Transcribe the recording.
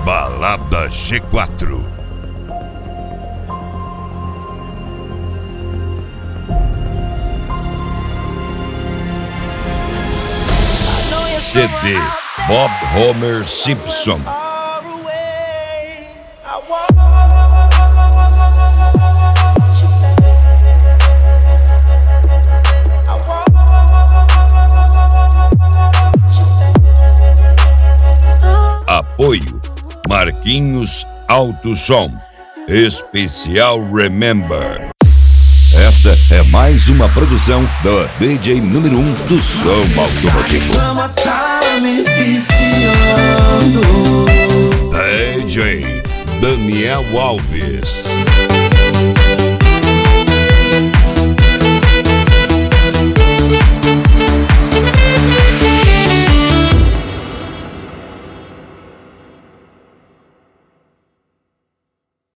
Balada G4. CD Bob Homer Simpson. Apoio Marquinhos Alto Som. Especial Remember. Esta é mais uma produção do DJ número 1 do som automotivo. DJ Daniel Alves.